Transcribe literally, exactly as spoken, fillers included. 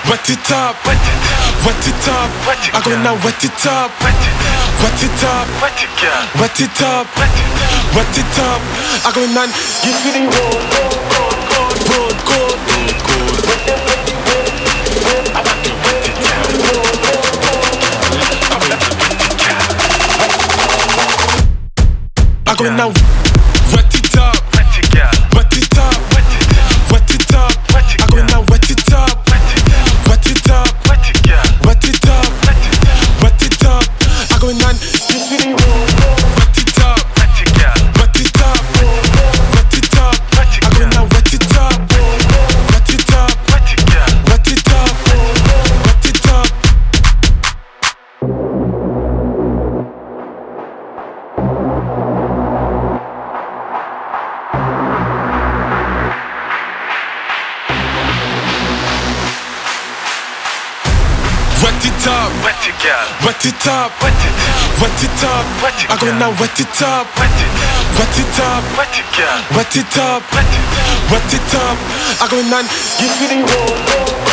wet it up, wet it up. I go now, wet it up, wet it up, wet it up, wet it up. I go now, give me the road, road, road, I want to wet it up. I go now, wet it up, wet it up, wet it up, wet it up. I go now, wet it up, wet it up, wet it up, wet it up, wet it up. I go now, give me the road, wet it up, wet it up, wet it up, wet it up. I go now, wet it up, wet it up, wet it up, wet it up, wet it up. Wet it up, wet it up, wet it up, wet it up. I go now, wet it up, wet it up, wet it up, wet it up, wet it up. I go now, give me the road.